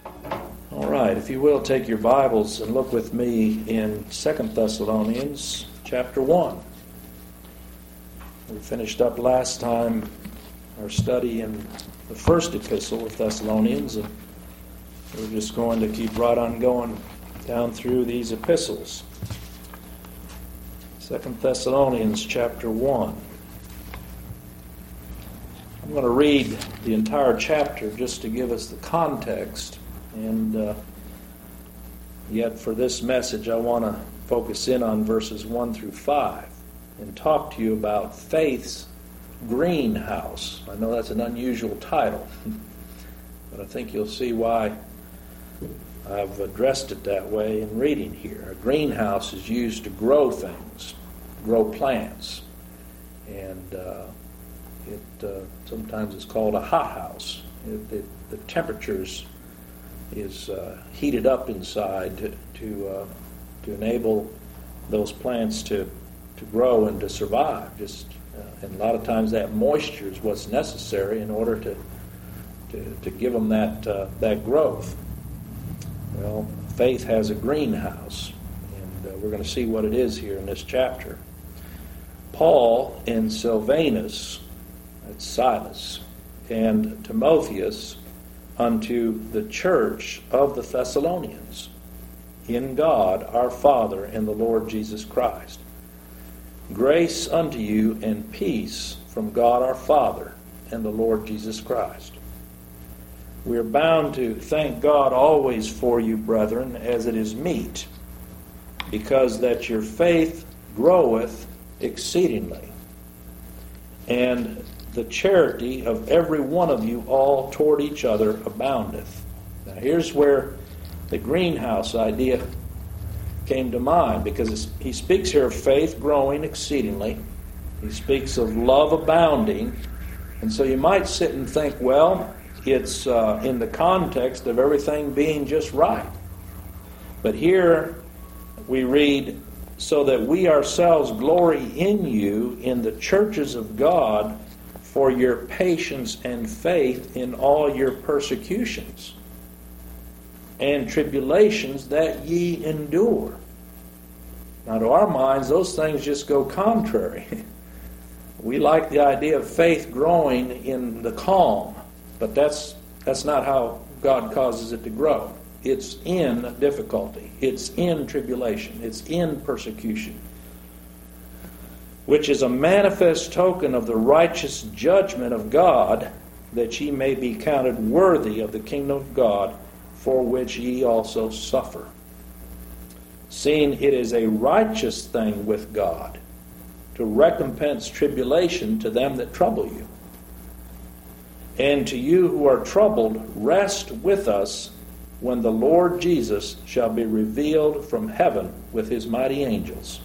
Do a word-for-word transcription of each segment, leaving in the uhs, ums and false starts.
All right, if you will, take your Bibles and look with me in Second Thessalonians chapter one. We finished up last time our study in the first epistle of Thessalonians, and we're just going to keep right on going down through these epistles. Second Thessalonians chapter one. I'm going to read the entire chapter just to give us the context. And uh, yet for this message, I want to focus in on verses one through five and talk to you about faith's greenhouse. I know that's an unusual title, but I think you'll see why I've addressed it that way in reading here. A greenhouse is used to grow things, grow plants, and uh, it uh, sometimes is called a hothouse. It, it, the temperatures is uh, heated up inside to to, uh, to enable those plants to, to grow and to survive. Just uh, and a lot of times that moisture is what's necessary in order to to, to give them that uh, that growth. Well, faith has a greenhouse, and uh, we're going to see what it is here in this chapter. Paul and Silvanus, that's Silas, and Timotheus, unto the church of the Thessalonians, in God our Father and the Lord Jesus Christ. Grace unto you and peace from God our Father and the Lord Jesus Christ. We are bound to thank God always for you, brethren, as it is meet, because that your faith groweth exceedingly, and the charity of every one of you all toward each other aboundeth. Now here's where the greenhouse idea came to mind, because he speaks here of faith growing exceedingly. He speaks of love abounding. And so you might sit and think, well, it's uh, in the context of everything being just right. But here we read, so that we ourselves glory in you in the churches of God for your patience and faith in all your persecutions and tribulations that ye endure. Now, to our minds, those things just go contrary. We like the idea of faith growing in the calm, but that's that's not how God causes it to grow. It's in difficulty. It's in tribulation. It's in persecution, which is a manifest token of the righteous judgment of God, that ye may be counted worthy of the kingdom of God, for which ye also suffer. Seeing it is a righteous thing with God to recompense tribulation to them that trouble you. And to you who are troubled, rest with us when the Lord Jesus shall be revealed from heaven with his mighty angels,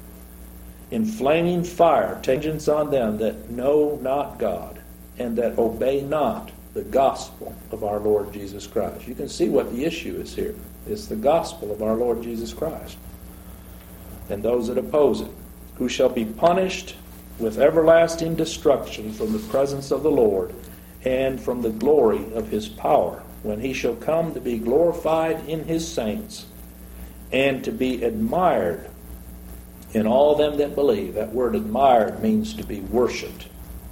in flaming fire, vengeance on them that know not God, and that obey not the gospel of our Lord Jesus Christ. You can see what the issue is here. It's the gospel of our Lord Jesus Christ. And those that oppose it, who shall be punished with everlasting destruction from the presence of the Lord and from the glory of his power, when he shall come to be glorified in his saints and to be admired in all them that believe. That word admired means to be worshipped,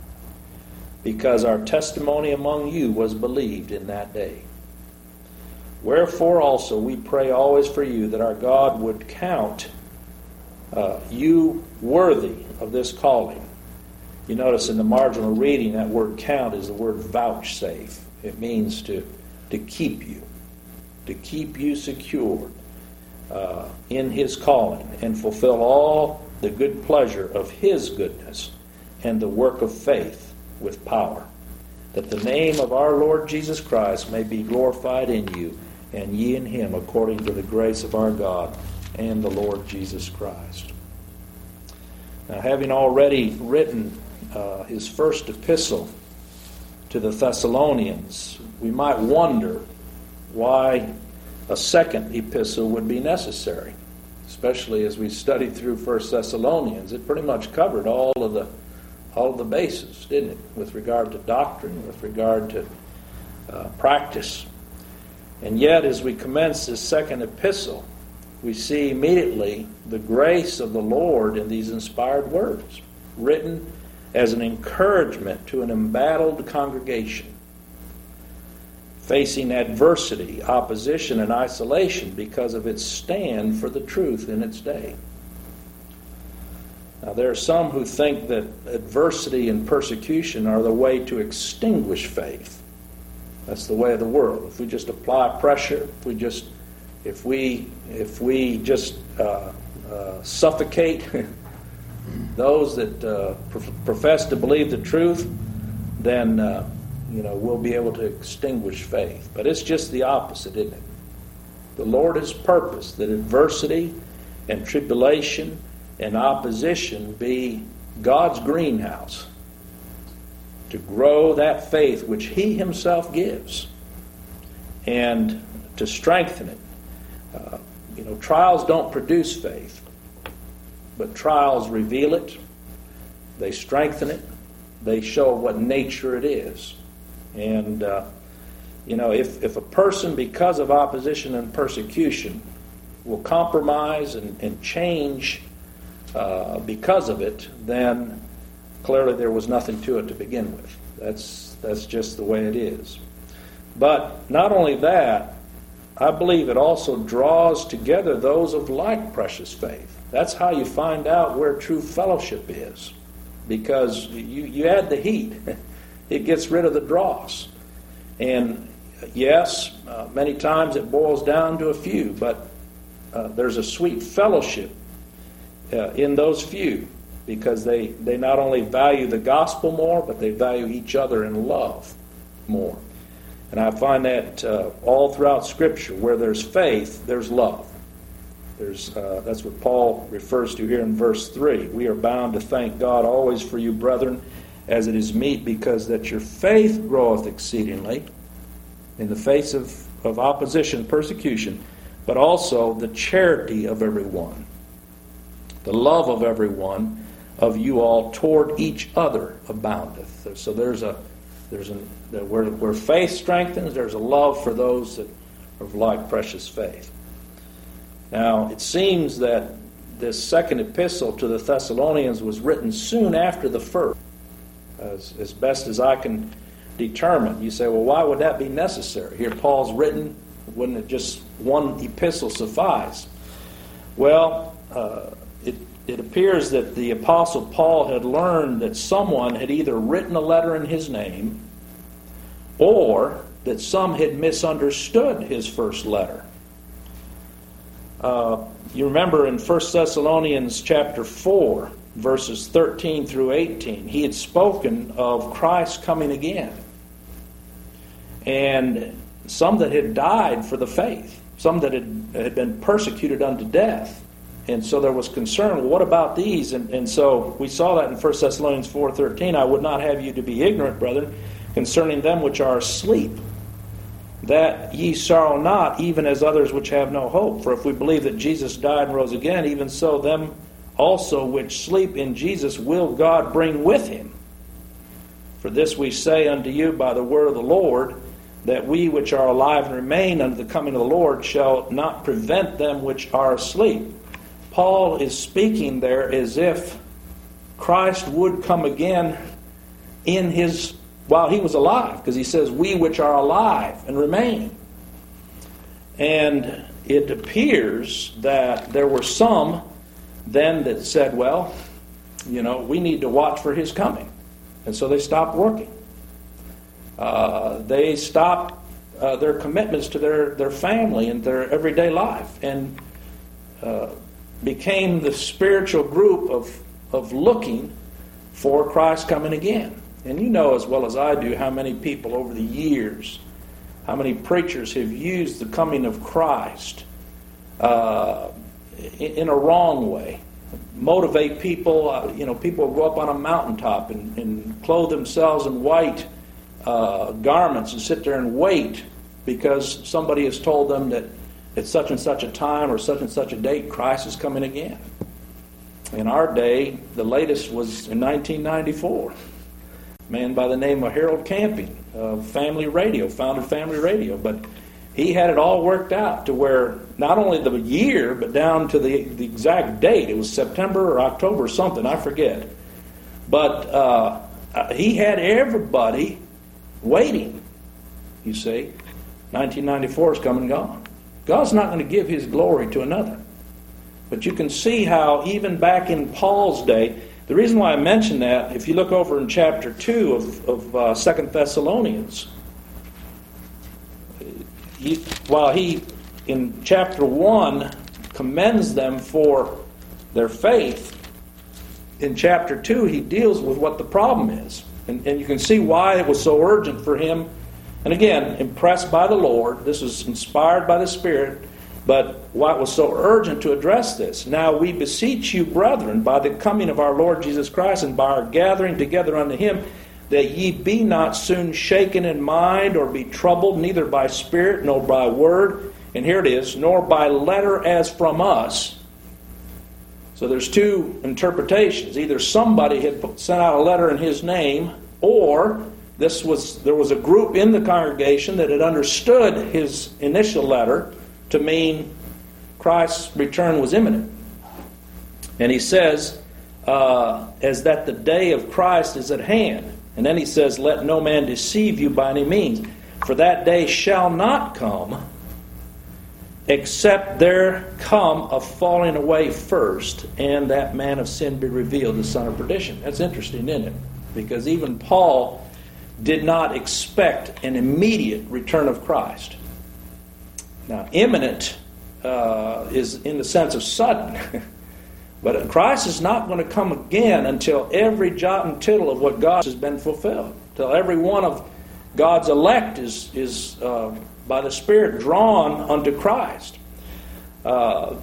because our testimony among you was believed in that day. Wherefore also we pray always for you, that our God would count uh, you worthy of this calling. You notice in the marginal reading that word count is the word vouchsafe. It means to, to keep you, to keep you secured Uh, in his calling, and fulfill all the good pleasure of his goodness and the work of faith with power, that the name of our Lord Jesus Christ may be glorified in you, and ye in him, according to the grace of our God and the Lord Jesus Christ. Now, having already written uh, his first epistle to the Thessalonians, we might wonder why a second epistle would be necessary, especially as we studied through First Thessalonians. It pretty much covered all of the all of the bases, didn't it, with regard to doctrine, with regard to uh, practice. And yet, as we commence this second epistle, we see immediately the grace of the Lord in these inspired words, written as an encouragement to an embattled congregation, facing adversity, opposition, and isolation because of its stand for the truth in its day. Now, there are some who think that adversity and persecution are the way to extinguish faith. That's the way of the world. If we just apply pressure, if we just, if we, if we just uh, uh, suffocate those that uh, pro- profess to believe the truth, then uh, you know we'll be able to extinguish faith. But it's just the opposite, isn't it? The Lord has purposed that adversity and tribulation and opposition be God's greenhouse to grow that faith which He Himself gives and to strengthen it. Uh, you know, trials don't produce faith, but trials reveal it, they strengthen it, they show what nature it is. And, uh, you know, if, if a person, because of opposition and persecution, will compromise and, and change uh, because of it, then clearly there was nothing to it to begin with. That's, that's just the way it is. But not only that, I believe it also draws together those of like precious faith. That's how you find out where true fellowship is. Because you, you add the heat, it gets rid of the dross. And yes, uh, many times it boils down to a few, but uh, there's a sweet fellowship uh, in those few, because they, they not only value the gospel more, but they value each other in love more. And I find that uh, all throughout Scripture, where there's faith, there's love. There's uh, that's what Paul refers to here in verse three. We are bound to thank God always for you, brethren, as it is meet, because that your faith groweth exceedingly in the face of, of opposition, persecution, but also the charity of everyone, the love of everyone, of you all toward each other aboundeth. So there's a there's an where where faith strengthens, there's a love for those that are of like precious faith. Now, it seems that this second epistle to the Thessalonians was written soon after the first, as, as best as I can determine. You say, well, why would that be necessary? Here Paul's written, wouldn't it just one epistle suffice? Well, uh, it, it appears that the Apostle Paul had learned that someone had either written a letter in his name or that some had misunderstood his first letter. Uh, you remember in First Thessalonians chapter four, verses thirteen through eighteen, he had spoken of Christ coming again. And some that had died for the faith, some that had, had been persecuted unto death. And so there was concern, well, what about these? And, and so we saw that in First Thessalonians four thirteen, I would not have you to be ignorant, brethren, concerning them which are asleep, that ye sorrow not, even as others which have no hope. For if we believe that Jesus died and rose again, even so them also which sleep in Jesus will God bring with him. For this we say unto you by the word of the Lord, that we which are alive and remain unto the coming of the Lord shall not prevent them which are asleep. Paul is speaking there as if Christ would come again in his while he was alive, because he says, we which are alive and remain. And it appears that there were some then that said, well, you know, we need to watch for his coming. And so they stopped working. Uh, they stopped uh, their commitments to their, their family and their everyday life, and uh, became the spiritual group of, of looking for Christ coming again. And you know as well as I do how many people over the years, how many preachers have used the coming of Christ uh, in, in a wrong way. Motivate people, uh, you know, people will go up on a mountaintop and, and clothe themselves in white uh, garments and sit there and wait because somebody has told them that at such and such a time or such and such a date Christ is coming again. In our day, the latest was in nineteen ninety-four. A man by the name of Harold Camping of Family Radio, founded Family Radio. But he had it all worked out to where not only the year, but down to the, the exact date. It was September or October or something, I forget. But uh, he had everybody waiting, you see. nineteen ninety-four is come and gone. God's not going to give his glory to another. But you can see how even back in Paul's day, the reason why I mention that, if you look over in chapter two of, of uh, Second Thessalonians, he, while he, in chapter one, commends them for their faith, in chapter two, he deals with what the problem is. And, and you can see why it was so urgent for him. And again, impressed by the Lord, this was inspired by the Spirit, but why it was so urgent to address this. Now we beseech you, brethren, by the coming of our Lord Jesus Christ and by our gathering together unto him, that ye be not soon shaken in mind or be troubled, neither by spirit nor by word, and here it is, nor by letter as from us. So there's two interpretations. Either somebody had sent out a letter in his name, or this was there was a group in the congregation that had understood his initial letter to mean Christ's return was imminent. And he says, uh, as that the day of Christ is at hand. And then he says, let no man deceive you by any means. For that day shall not come, except there come a falling away first, and that man of sin be revealed, the son of perdition. That's interesting, isn't it? Because even Paul did not expect an immediate return of Christ. Now, imminent uh, is in the sense of sudden. But Christ is not going to come again until every jot and tittle of what God has been fulfilled. Until every one of God's elect is, is uh, by the Spirit drawn unto Christ. Uh,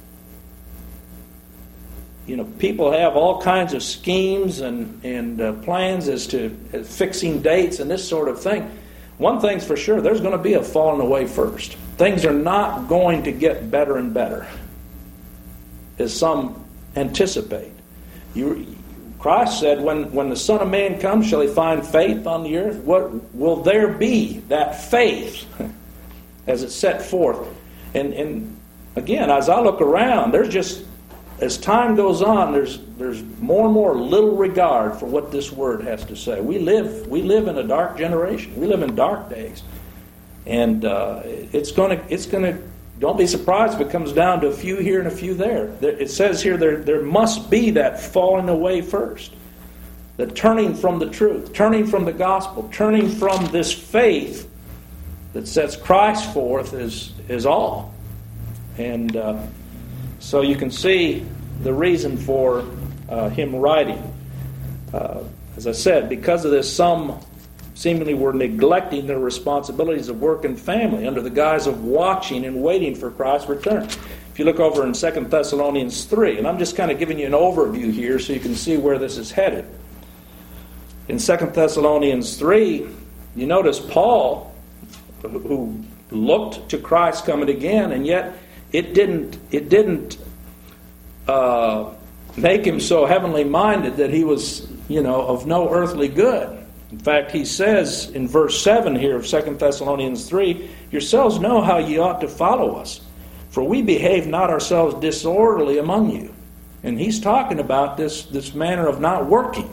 you know, people have all kinds of schemes and, and uh, plans as to uh, fixing dates and this sort of thing. One thing's for sure, there's going to be a falling away first. Things are not going to get better and better, as some anticipate. You, Christ said, when, when the Son of Man comes, shall he find faith on the earth? What will there be, that faith, as it's set forth? And, and again, as I look around, there's just, as time goes on, there's there's more and more little regard for what this word has to say. We live we live in a dark generation. We live in dark days, and uh, it's going to it's going to. Don't be surprised if it comes down to a few here and a few there. It says here there there must be that falling away first, the turning from the truth, turning from the gospel, turning from this faith that sets Christ forth as is all, and. Uh, So you can see the reason for uh, him writing. Uh, as I said, because of this, some seemingly were neglecting their responsibilities of work and family under the guise of watching and waiting for Christ's return. If you look over in Second Thessalonians three, and I'm just kind of giving you an overview here so you can see where this is headed. In Second Thessalonians three, you notice Paul, who looked to Christ coming again, and yet It didn't. It didn't uh, make him so heavenly minded that he was, you know, of no earthly good. In fact, he says in verse seven here of Second Thessalonians three, "Yourselves know how ye ought to follow us, for we behave not ourselves disorderly among you." And he's talking about this this manner of not working.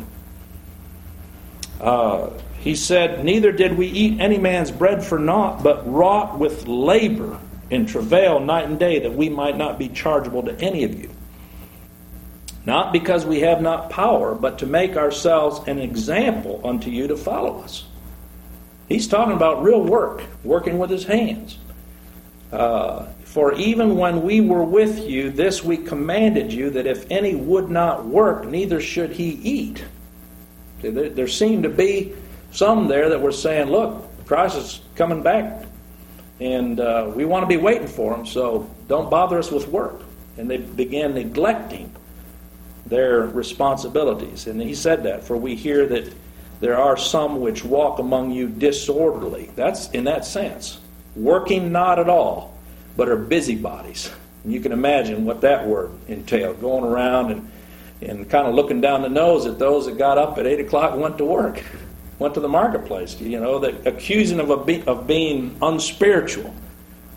Uh, he said, "Neither did we eat any man's bread for naught, but wrought with labor and travail night and day, that we might not be chargeable to any of you. Not because we have not power, but to make ourselves an example unto you to follow us." He's talking about real work, working with his hands. Uh, "For even when we were with you, this we commanded you, that if any would not work, neither should he eat." See, there, there seemed to be some there that were saying, look, Christ is coming back. And uh, we want to be waiting for him, so don't bother us with work. And they began neglecting their responsibilities. And he said that, "For we hear that there are some which walk among you disorderly." That's in that sense. Working not at all, but are busybodies. And you can imagine what that word entailed, going around and, and kind of looking down the nose at those that got up at eight o'clock and went to work. Went to the marketplace, you know, that accusing of, a be, of being unspiritual,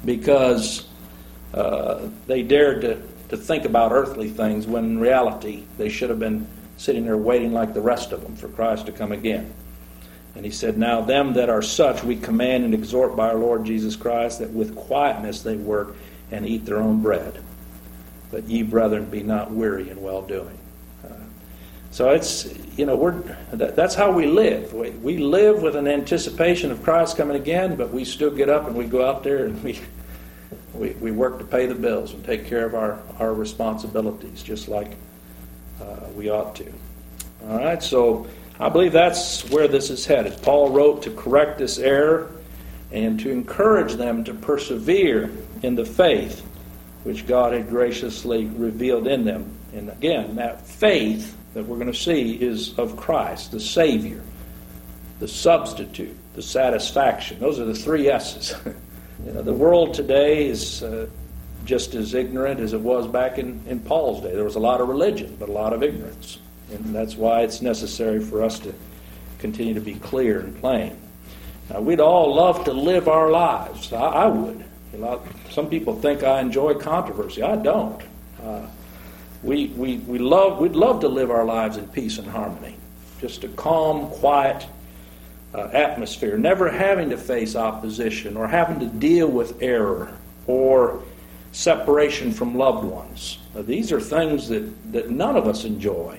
because uh, they dared to, to think about earthly things when in reality they should have been sitting there waiting like the rest of them for Christ to come again. And he said, "Now them that are such we command and exhort by our Lord Jesus Christ, that with quietness they work and eat their own bread. But ye, brethren, be not weary in well-doing." Uh, so it's, you know, we're that, that's how we live. We, we live with an anticipation of Christ coming again, but we still get up and we go out there and we we, we work to pay the bills and take care of our, our responsibilities, just like uh, we ought to. All right, so I believe that's where this is headed. Paul wrote to correct this error and to encourage them to persevere in the faith which God had graciously revealed in them. And again, that faith that we're going to see is of Christ, the Savior, the substitute, the satisfaction. Those are the three S's. You know, the world today is uh, just as ignorant as it was back in, in Paul's day. There was a lot of religion, but a lot of ignorance. And that's why it's necessary for us to continue to be clear and plain. Now, we'd all love to live our lives. I, I would. A lot, some people think I enjoy controversy. I don't. Uh, we we we love we'd love to live our lives in peace and harmony, just a calm, quiet uh, atmosphere, never having to face opposition or having to deal with error or separation from loved ones. Now, these are things that, that none of us enjoy.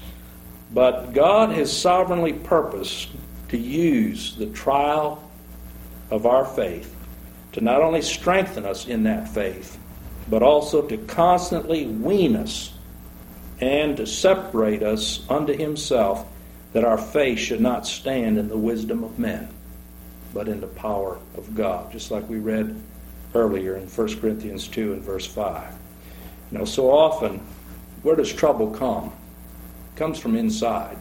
But God has sovereignly purposed to use the trial of our faith to not only strengthen us in that faith, but also to constantly wean us and to separate us unto Himself, that our faith should not stand in the wisdom of men, but in the power of God, just like we read earlier in First Corinthians two and verse five. You know, so often, where does trouble come? It comes from inside.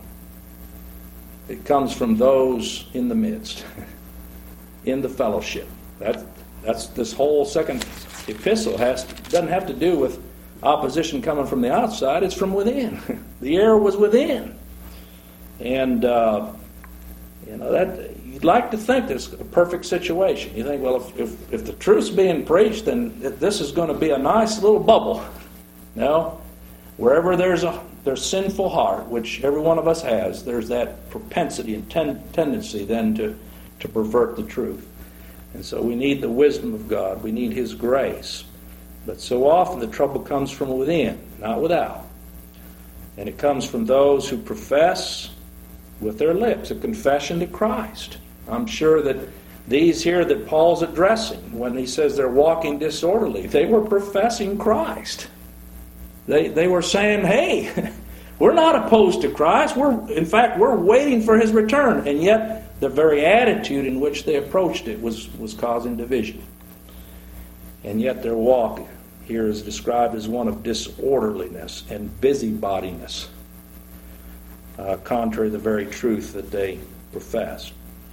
It comes from those in the midst, in the fellowship. That, that's this whole second epistle has doesn't have to do with opposition coming from the outside. It's from within. The error was within. And, uh, you know, that you'd like to think there's a perfect situation. You think, well, if, if, if the truth's being preached, then this is going to be a nice little bubble. No. Wherever there's a there's sinful heart, which every one of us has, there's that propensity and ten, tendency then to, to pervert the truth. And so we need the wisdom of God. We need His grace. But so often the trouble comes from within, not without. And it comes from those who profess with their lips a confession to Christ. I'm sure that these here that Paul's addressing, when he says they're walking disorderly, they were professing Christ. They they were saying, hey, we're not opposed to Christ. We're in fact, we're waiting for His return. And yet the very attitude in which they approached it was, was causing division. And yet their walk here is described as one of disorderliness and busybodiness, uh, contrary to the very truth that they professed.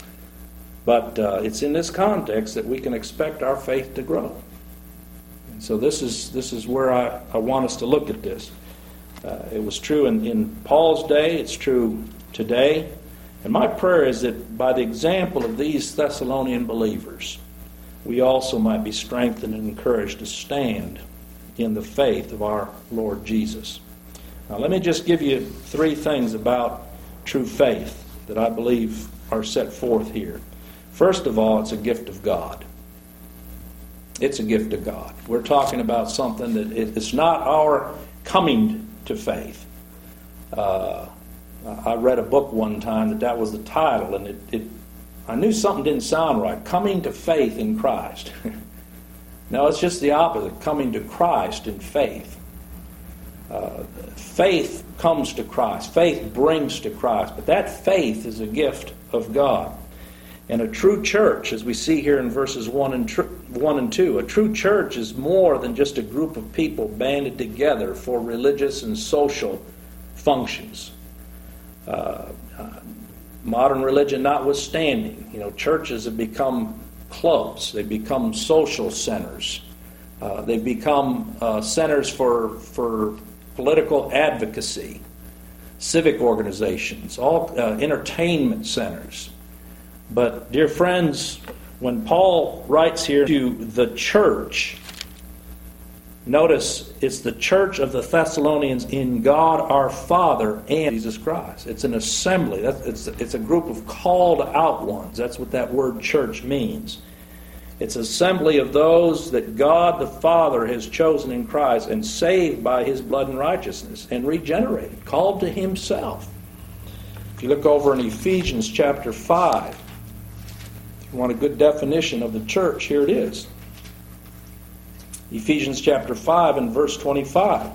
But uh, it's in this context that we can expect our faith to grow. And so this is this is where I, I want us to look at this. Uh, it was true in, in Paul's day. It's true today. And my prayer is that by the example of these Thessalonian believers, we also might be strengthened and encouraged to stand in the faith of our Lord Jesus. Now, let me just give you three things about true faith that I believe are set forth here. First of all, it's a gift of God. It's a gift of God. We're talking about something that it's not our coming to faith. Uh, I read a book one time that that was the title, and it, it I knew something didn't sound right. Coming to faith in Christ. No, it's just the opposite. Coming to Christ in faith. Uh, faith comes to Christ. Faith brings to Christ. But that faith is a gift of God. And a true church, as we see here in verses one and, tr- one and two, a true church is more than just a group of people banded together for religious and social functions. Uh, uh, modern religion notwithstanding, you know, churches have become clubs. They become social centers. Uh, they've become uh, centers for for political advocacy, civic organizations, all uh, entertainment centers. But, dear friends, when Paul writes here to the church, notice it's the church of the Thessalonians in God our Father and Jesus Christ. It's an assembly. That's, it's, it's a group of called out ones. That's what that word church means. It's assembly of those that God the Father has chosen in Christ and saved by His blood and righteousness and regenerated, called to Himself. If you look over in Ephesians chapter five, if you want a good definition of the church, here it is. Ephesians chapter five and verse twenty-five.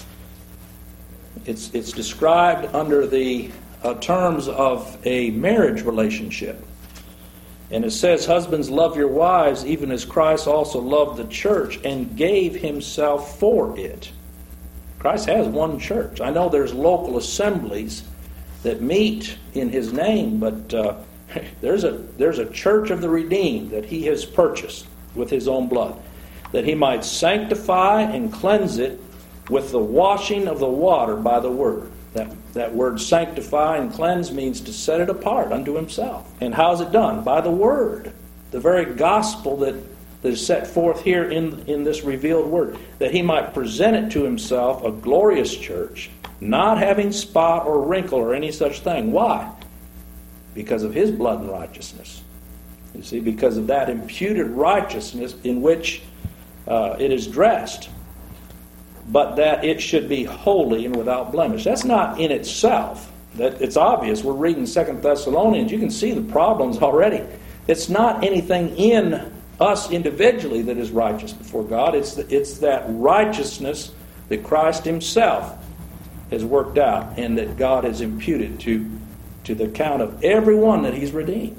It's, it's described under the uh, terms of a marriage relationship. And it says, husbands, love your wives, even as Christ also loved the church and gave Himself for it. Christ has one church. I know there's local assemblies that meet in His name, but uh, there's a there's a church of the redeemed that He has purchased with His own blood, that He might sanctify and cleanse it with the washing of the water by the Word. That, that word sanctify and cleanse means to set it apart unto Himself. And how is it done? By the Word. The very gospel that, that is set forth here in, in this revealed Word. That He might present it to Himself, a glorious church, not having spot or wrinkle or any such thing. Why? Because of His blood and righteousness. You see, because of that imputed righteousness in which uh, it is dressed. But that it should be holy and without blemish. That's not in itself. That it's obvious. We're reading Second Thessalonians. You can see the problems already. It's not anything in us individually that is righteous before God. It's the, it's that righteousness that Christ Himself has worked out and that God has imputed to, to the account of everyone that He's redeemed.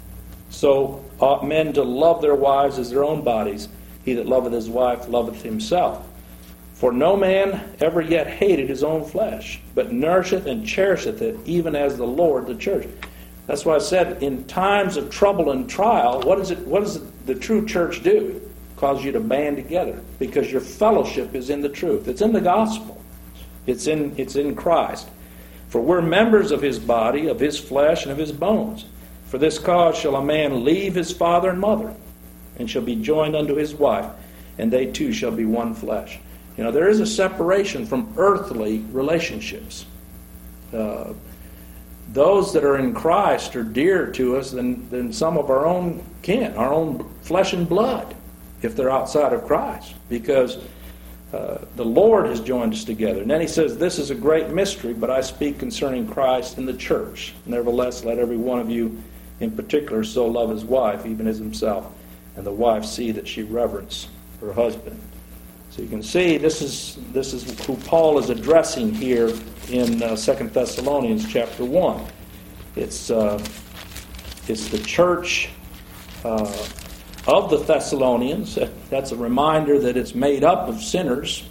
So ought men to love their wives as their own bodies. He that loveth his wife loveth himself. For no man ever yet hated his own flesh, but nourisheth and cherisheth it, even as the Lord the church. That's why I said, in times of trouble and trial, what is it? What does the true church do? It causes you to band together, because your fellowship is in the truth. It's in the gospel. It's in it's in Christ. For we're members of His body, of His flesh, and of His bones. For this cause shall a man leave his father and mother, and shall be joined unto his wife, and they two shall be one flesh. You know, there is a separation from earthly relationships. Uh, those that are in Christ are dearer to us than, than some of our own kin, our own flesh and blood, if they're outside of Christ. Because uh, the Lord has joined us together. And then He says, this is a great mystery, but I speak concerning Christ and the church. Nevertheless, let every one of you in particular so love his wife, even as himself, and the wife see that she reverence her husband. So you can see this is this is who Paul is addressing here in uh, Second Thessalonians chapter one. It's uh, it's the church uh, of the Thessalonians. That's a reminder that it's made up of sinners,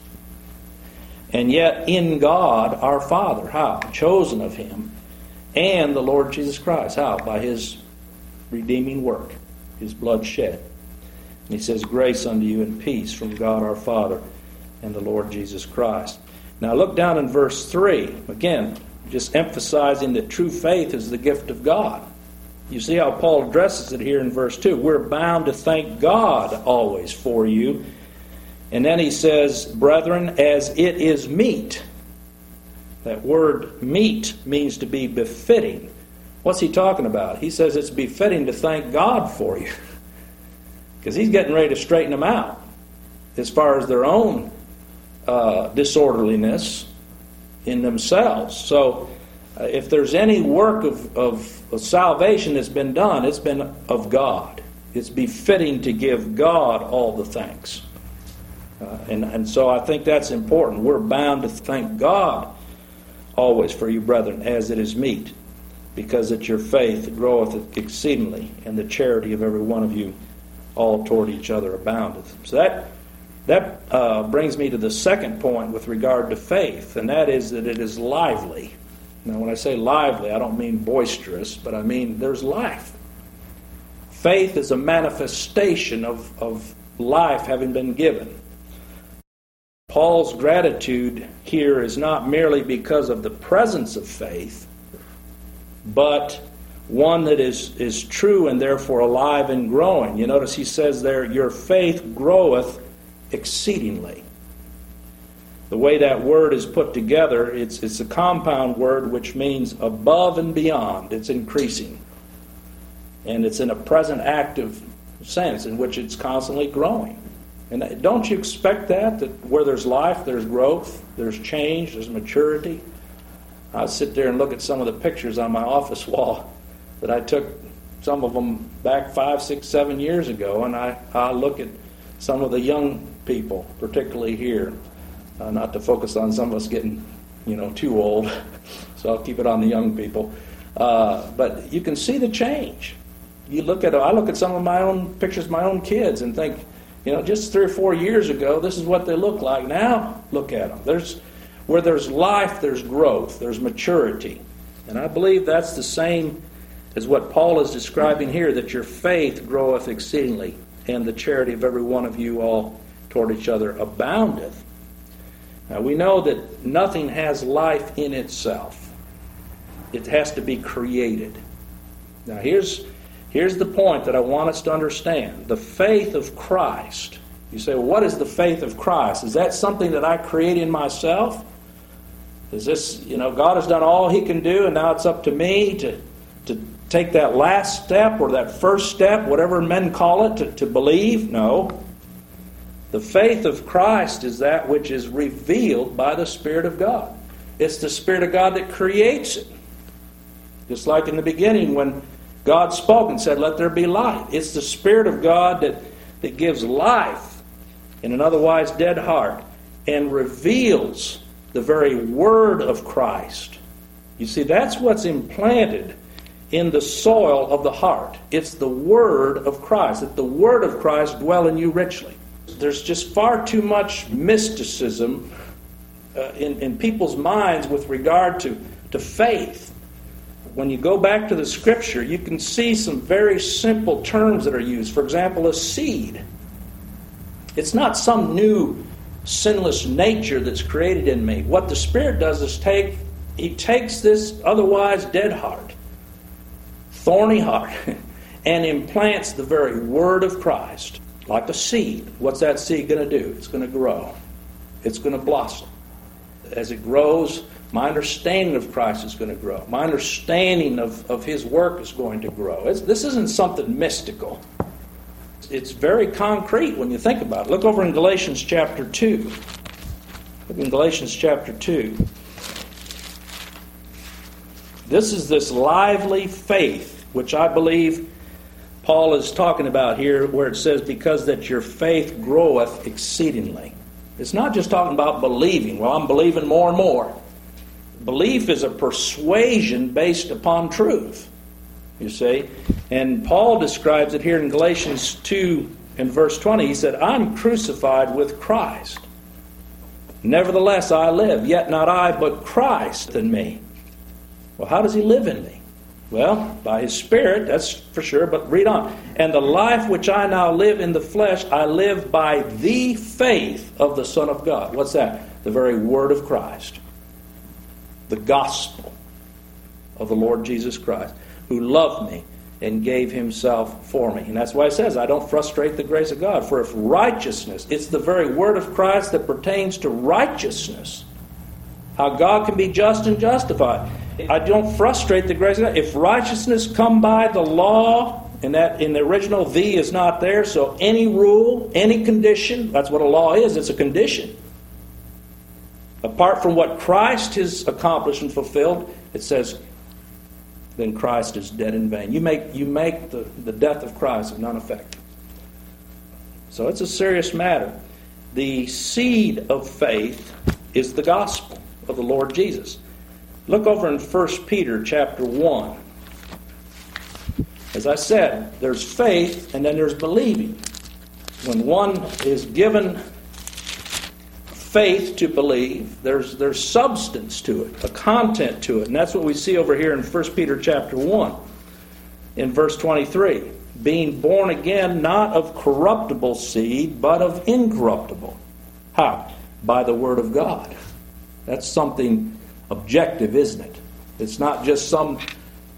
and yet in God our Father. How? Chosen of Him, and the Lord Jesus Christ. How? By His redeeming work, His blood shed. And He says, grace unto you and peace from God our Father and the Lord Jesus Christ. Now look down in verse three. Again, just emphasizing that true faith is the gift of God. You see how Paul addresses it here in verse two. We're bound to thank God always for you. And then he says, brethren, as it is meet. That word meet means to be befitting. What's he talking about? He says it's befitting to thank God for you. Because He's getting ready to straighten them out as far as their own uh, disorderliness in themselves. So uh, if there's any work of, of, of salvation that's been done, it's been of God. It's befitting to give God all the thanks. Uh, and, and so I think that's important. We're bound to thank God always for you, brethren, as it is meet, because that your faith groweth exceedingly, and the charity of every one of you all toward each other aboundeth. So that that uh, brings me to the second point with regard to faith, and that is that it is lively. Now, when I say lively, I don't mean boisterous, but I mean there's life. Faith is a manifestation of, of life having been given. Paul's gratitude here is not merely because of the presence of faith, but one that is, is true and therefore alive and growing. You notice he says there, your faith groweth exceedingly. The way that word is put together, it's, it's a compound word which means above and beyond. It's increasing. And it's in a present active sense in which it's constantly growing. And don't you expect that, that where there's life, there's growth, there's change, there's maturity? I sit there and look at some of the pictures on my office wall that I took, some of them back five, six, seven years ago, and I, I look at some of the young people, particularly here. Uh, not to focus on some of us getting, you know, too old, so I'll keep it on the young people. Uh, but you can see the change. You look at, I look at some of my own pictures of my own kids and think, you know, just three or four years ago, this is what they look like. Now, look at them. There's, where there's life, there's growth, there's maturity. And I believe that's the same as what Paul is describing here, that your faith groweth exceedingly, and the charity of every one of you all toward each other aboundeth. Now, we know that nothing has life in itself. It has to be created. Now, here's, here's the point that I want us to understand. The faith of Christ. You say, well, what is the faith of Christ? Is that something that I create in myself? Is this, you know, God has done all He can do, and now it's up to me to, to take that last step or that first step, whatever men call it, to, to believe? No. The faith of Christ is that which is revealed by the Spirit of God. It's the Spirit of God that creates it. Just like in the beginning when God spoke and said, let there be light. It's the Spirit of God that, that gives life in an otherwise dead heart and reveals the very Word of Christ. You see, that's what's implanted in the soil of the heart. It's the Word of Christ. That the Word of Christ dwell in you richly. There's just far too much mysticism uh, in, in people's minds with regard to, to faith. When you go back to the Scripture, you can see some very simple terms that are used. For example, a seed. It's not some new sinless nature that's created in me. What the Spirit does is take, He takes this otherwise dead heart, thorny heart, and implants the very Word of Christ. Like a seed. What's that seed going to do? It's going to grow. It's going to blossom. As it grows, my understanding of Christ is going to grow. My understanding of, of His work is going to grow. It's, this isn't something mystical. It's very concrete when you think about it. Look over in Galatians chapter two. Look in Galatians chapter two. This is this lively faith, which I believe Paul is talking about here, where it says, because that your faith groweth exceedingly. It's not just talking about believing. Well, I'm believing more and more. Belief is a persuasion based upon truth, you see. And Paul describes it here in Galatians two and verse twenty. He said, I'm crucified with Christ. Nevertheless I live, yet not I, but Christ in me. Well, how does He live in me? Well, by His Spirit, that's for sure, but read on. And the life which I now live in the flesh, I live by the faith of the Son of God. What's that? The very Word of Christ. The gospel of the Lord Jesus Christ, who loved me and gave Himself for me. And that's why it says, I don't frustrate the grace of God. For if righteousness, it's the very Word of Christ that pertains to righteousness. How God can be just and justified. I don't frustrate the grace of God. If righteousness come by the law, and that in the original "the" is not there, so any rule, any condition, that's what a law is, it's a condition. Apart from what Christ has accomplished and fulfilled, it says, then Christ is dead in vain. You make, you make the, the death of Christ of none effect. So it's a serious matter. The seed of faith is the gospel of the Lord Jesus. Look over in First Peter chapter one. As I said, there's faith and then there's believing. When one is given faith to believe, there's there's substance to it, a content to it. And that's what we see over here in First Peter chapter one, in verse twenty-three. Being born again, not of corruptible seed, but of incorruptible. How? By the Word of God. That's something objective, isn't it? It's not just some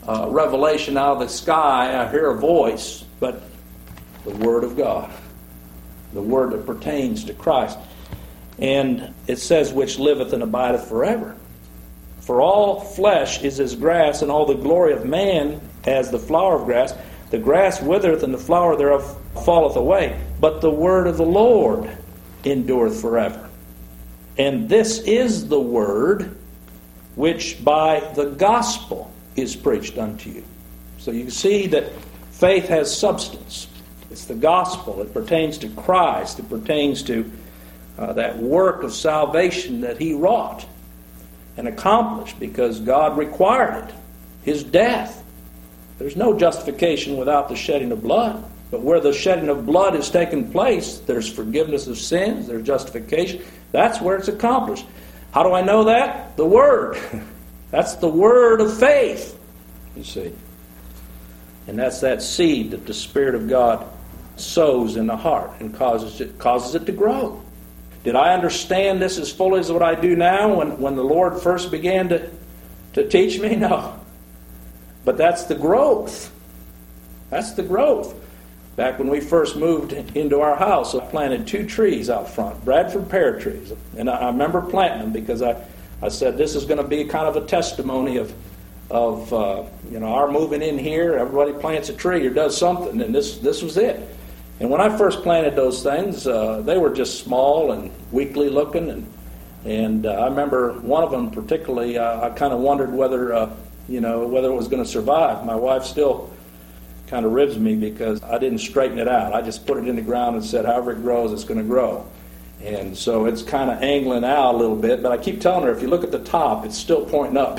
uh, revelation out of the sky, I hear a voice, but the Word of God, the Word that pertains to Christ. And it says, which liveth and abideth forever. For all flesh is as grass, and all the glory of man as the flower of grass. The grass withereth, and the flower thereof falleth away. But the word of the Lord endureth forever. And this is the word which by the gospel is preached unto you. So you can see that faith has substance. It's the gospel. It pertains to Christ. It pertains to uh, that work of salvation that He wrought and accomplished because God required it. His death. There's no justification without the shedding of blood. But where the shedding of blood has taken place, there's forgiveness of sins, there's justification. That's where it's accomplished. How do I know that? The Word. That's the word of faith, you see. And that's that seed that the Spirit of God sows in the heart and causes it, causes it to grow. Did I understand this as fully as what I do now when, when the Lord first began to, to teach me? No. But that's the growth. That's the growth. Back when we first moved into our house, I planted two trees out front, Bradford pear trees. And I, I remember planting them because I, I said this is going to be kind of a testimony of, of uh, you know, our moving in here. Everybody plants a tree or does something, and this, this was it. And when I first planted those things, uh, they were just small and weakly looking. And, and uh, I remember one of them particularly, uh, I kind of wondered whether, uh, you know, whether it was going to survive. My wife still kind of ribs me because I didn't straighten it out. I just put it in the ground and said, however it grows, it's going to grow. And so it's kind of angling out a little bit, but I keep telling her, if you look at the top, it's still pointing up.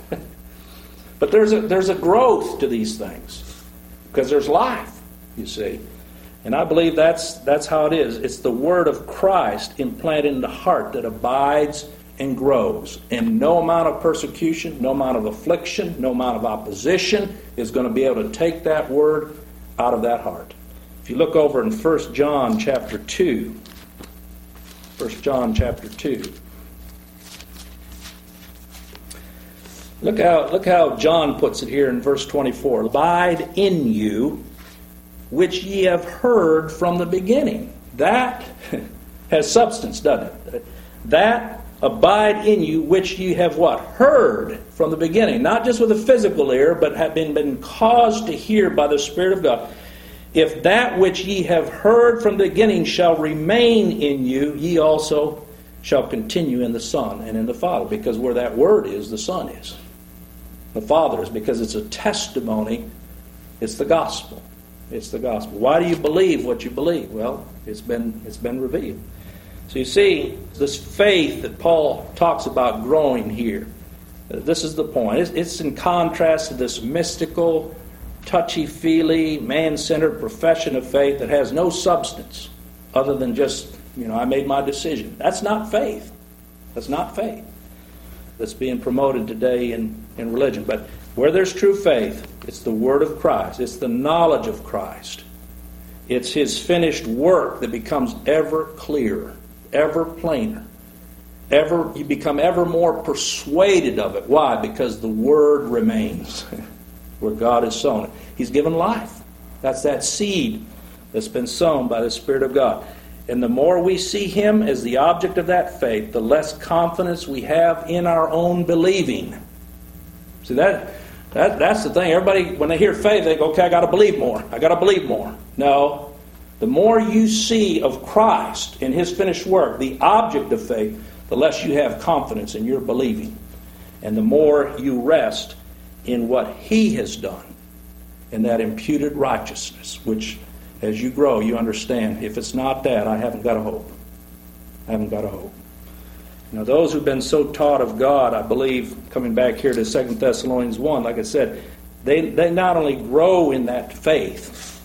But there's a, there's a growth to these things because there's life, you see. And I believe that's that's how it is. It's the word of Christ implanted in the heart that abides and grows. And no amount of persecution, no amount of affliction, no amount of opposition is going to be able to take that word out of that heart. If you look over in First John chapter two, First John chapter two. Look how, look how John puts it here in verse twenty-four. Abide in you, which ye have heard from the beginning. That has substance, doesn't it? That abide in you, which ye have what? Heard from the beginning. Not just with a physical ear, but have been, been caused to hear by the Spirit of God. If that which ye have heard from the beginning shall remain in you, ye also shall continue in the Son and in the Father. Because where that word is, the Son is. The Father is, because it's a testimony. It's the gospel. It's the gospel. Why do you believe what you believe? Well, it's been it's been revealed. So you see, this faith that Paul talks about growing here, this is the point. It's, it's in contrast to this mystical, touchy-feely, man-centered profession of faith that has no substance other than just, you know, I made my decision. That's not faith. That's not faith that's being promoted today in, in religion. But where there's true faith, it's the word of Christ. It's the knowledge of Christ. It's His finished work that becomes ever clearer, ever plainer. Ever, you become ever more persuaded of it. Why? Because the word remains where God has sown it. He's given life. That's that seed that's been sown by the Spirit of God. And the more we see Him as the object of that faith, the less confidence we have in our own believing. See, that, that that's the thing. Everybody, when they hear faith, they go, okay, I got to believe more. I got to believe more. No. The more you see of Christ and His finished work, the object of faith, the less you have confidence in your believing. And the more you rest in what He has done, in that imputed righteousness, which as you grow, you understand, if it's not that, I haven't got a hope. I haven't got a hope. Now, those who've been so taught of God, I believe, coming back here to Second Thessalonians one, like I said, they, they not only grow in that faith,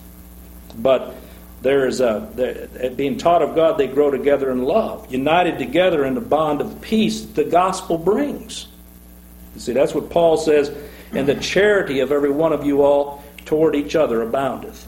but there is a, being taught of God, they grow together in love, united together in the bond of peace the gospel brings. You see, that's what Paul says, and the charity of every one of you all toward each other aboundeth.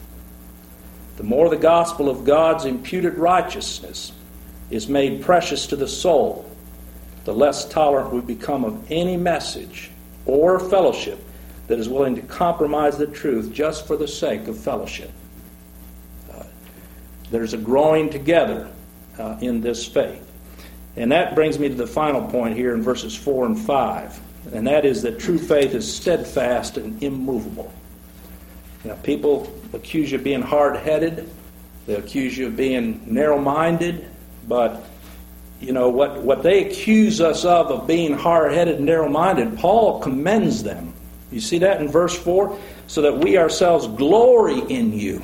The more the gospel of God's imputed righteousness is made precious to the soul, the less tolerant we become of any message or fellowship that is willing to compromise the truth just for the sake of fellowship. Uh, there's a growing together uh, in this faith. And that brings me to the final point here in verses four and five, and that is that true faith is steadfast and immovable. You know, people accuse you of being hard-headed. They accuse you of being narrow-minded. But, you know, what, what they accuse us of, of being hard-headed and narrow-minded, Paul commends them. You see that in verse four? So that we ourselves glory in you.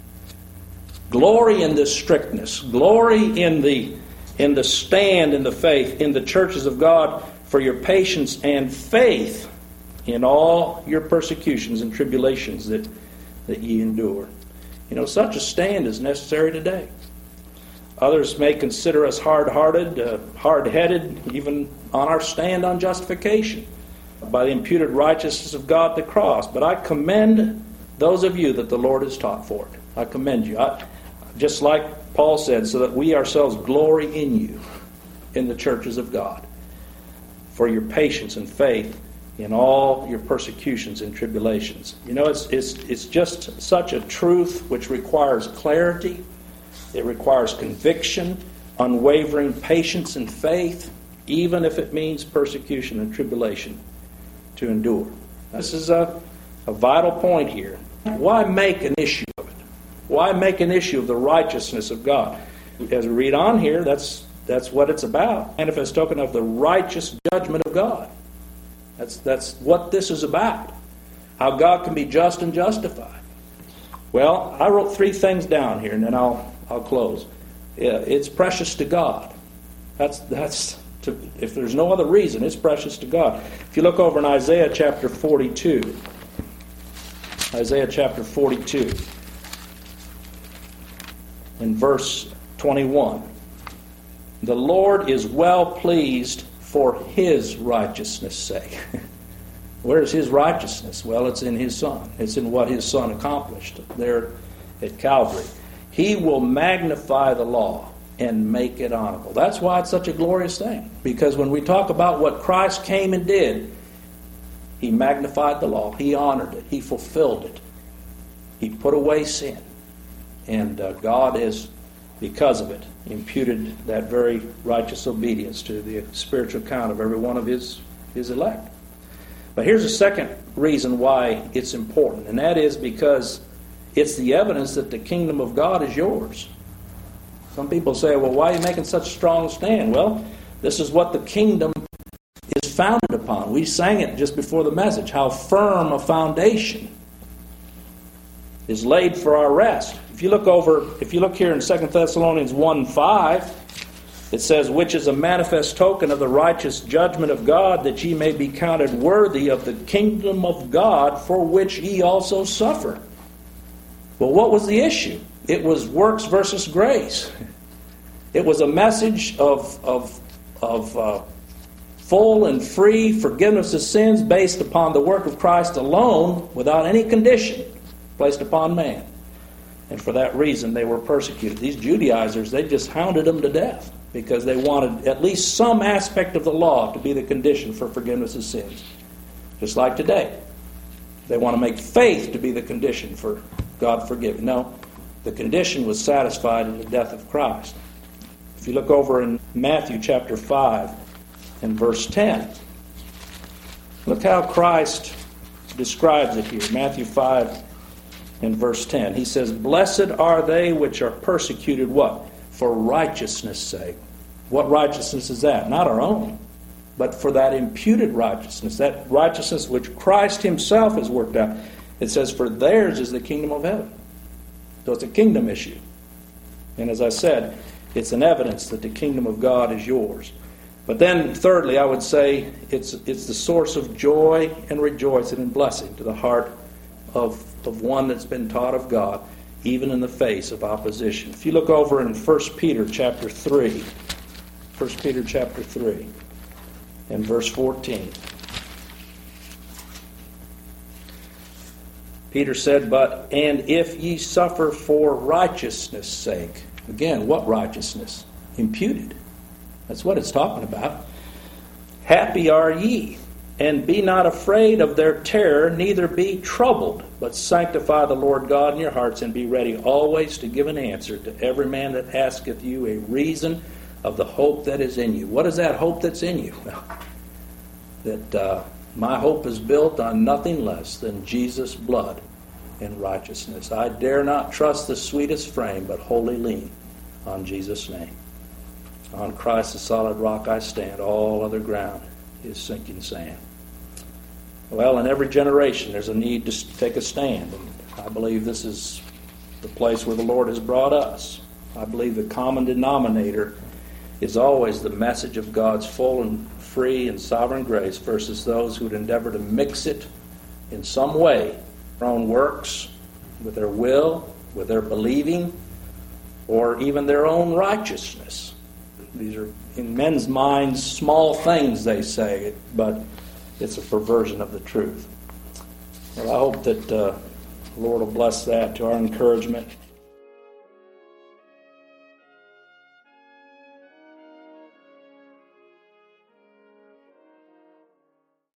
Glory in this strictness. Glory in the, in the stand in the faith, in the churches of God, for your patience and faith in all your persecutions and tribulations that, that ye endure. You know, such a stand is necessary today. Others may consider us hard-hearted, uh, hard-headed, even on our stand on justification by the imputed righteousness of God at the cross. But I commend those of you that the Lord has taught for it. I commend you. I, just like Paul said, so that we ourselves glory in you, in the churches of God, for your patience and faith in all your persecutions and tribulations. You know, it's, it's, it's just such a truth which requires clarity. It requires conviction, unwavering patience and faith, even if it means persecution and tribulation to endure. This is a, a vital point here. Why make an issue of it? Why make an issue of the righteousness of God? As we read on here, that's that's what it's about. Manifest token of the righteous judgment of God. That's that's what this is about. How God can be just and justified. Well, I wrote three things down here, and then I'll I'll close. Yeah, it's precious to God. That's that's to, if there's no other reason, it's precious to God. If you look over in Isaiah chapter forty-two, Isaiah chapter forty-two, in verse twenty-one, the Lord is well pleased for His righteousness' sake. Where is His righteousness? Well, it's in His Son. It's in what His Son accomplished there at Calvary. He will magnify the law and make it honorable. That's why it's such a glorious thing. Because when we talk about what Christ came and did, He magnified the law. He honored it. He fulfilled it. He put away sin. And uh, God has, because of it, imputed that very righteous obedience to the spiritual account of every one of His, his elect. But here's a second reason why it's important, and that is because it's the evidence that the kingdom of God is yours. Some people say, well, why are you making such a strong stand? Well, this is what the kingdom is founded upon. We sang it just before the message, how firm a foundation is laid for our rest. If you look over, if you look here in Second Thessalonians one five, it says, which is a manifest token of the righteous judgment of God, that ye may be counted worthy of the kingdom of God, for which ye also suffer. Well, what was the issue? It was works versus grace. It was a message of, of, of uh, full and free forgiveness of sins based upon the work of Christ alone, without any condition placed upon man. And for that reason, they were persecuted. These Judaizers, they just hounded them to death because they wanted at least some aspect of the law to be the condition for forgiveness of sins. Just like today. They want to make faith to be the condition for God forgiving. No, the condition was satisfied in the death of Christ. If you look over in Matthew chapter five and verse ten, look how Christ describes it here. Matthew five and verse ten. He says, blessed are they which are persecuted, what? For righteousness' sake. What righteousness is that? Not our own, but for that imputed righteousness, that righteousness which Christ Himself has worked out. It says, for theirs is the kingdom of heaven. So it's a kingdom issue. And as I said, it's an evidence that the kingdom of God is yours. But then, thirdly, I would say it's it's the source of joy and rejoicing and blessing to the heart of, of one that's been taught of God, even in the face of opposition. If you look over in First Peter chapter three, First Peter chapter three, and verse fourteen. Peter said, but, and if ye suffer for righteousness' sake. Again, what righteousness? Imputed. That's what it's talking about. Happy are ye. And be not afraid of their terror, neither be troubled, but sanctify the Lord God in your hearts, and be ready always to give an answer to every man that asketh you a reason of the hope that is in you. What is that hope that's in you? Well, that uh, my hope is built on nothing less than Jesus' blood and righteousness. I dare not trust the sweetest frame, but wholly lean on Jesus' name. On Christ the solid rock I stand, all other ground is sinking sand. Well, in every generation there's a need to take a stand, and I believe this is the place where the Lord has brought us. I believe the common denominator is always the message of God's full and free and sovereign grace versus those who would endeavor to mix it in some way, their own works, with their will, with their believing, or even their own righteousness. These are, in men's minds, small things, they say, but it's a perversion of the truth. Well, I hope that uh, the Lord will bless that to our encouragement.